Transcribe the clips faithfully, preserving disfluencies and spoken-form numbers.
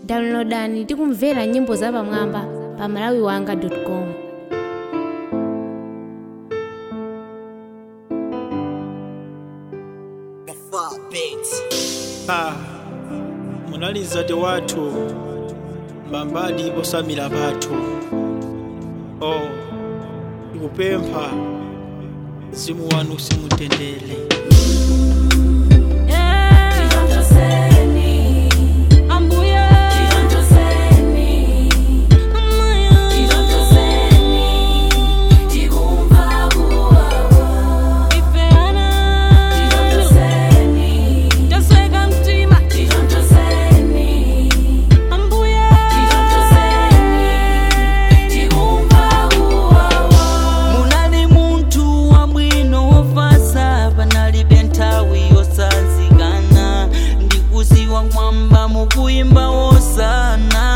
Downloadani tikumvera nyimbo za pamwamba pa malawi wanga dot com. Ah, munalizade watu mbambadi osamira batu. Oh, ikupempha zimu wanu simutendele. Kuimba osana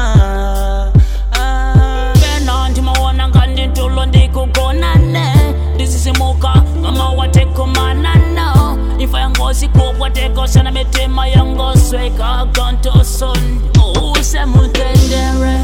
ah bena ndima wana ngandi ntulo ndikugonane ndisisimuka ngama wateko manana ifa yangosi kubwa teko sana metema yangosweka ganto son use mutendere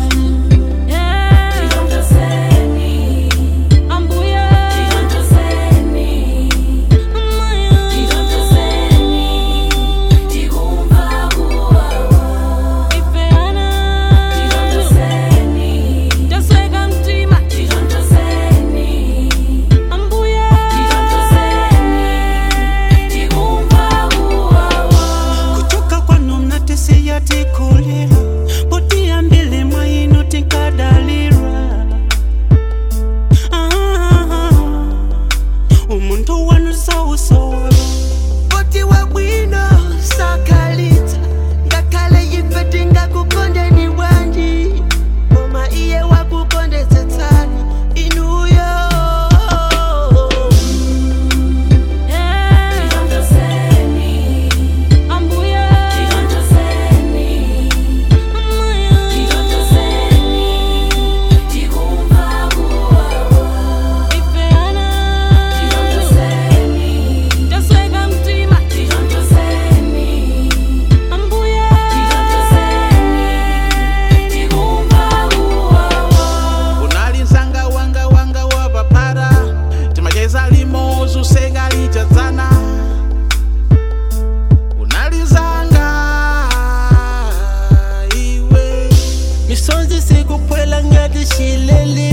Misonzi sikupwela ngati shileli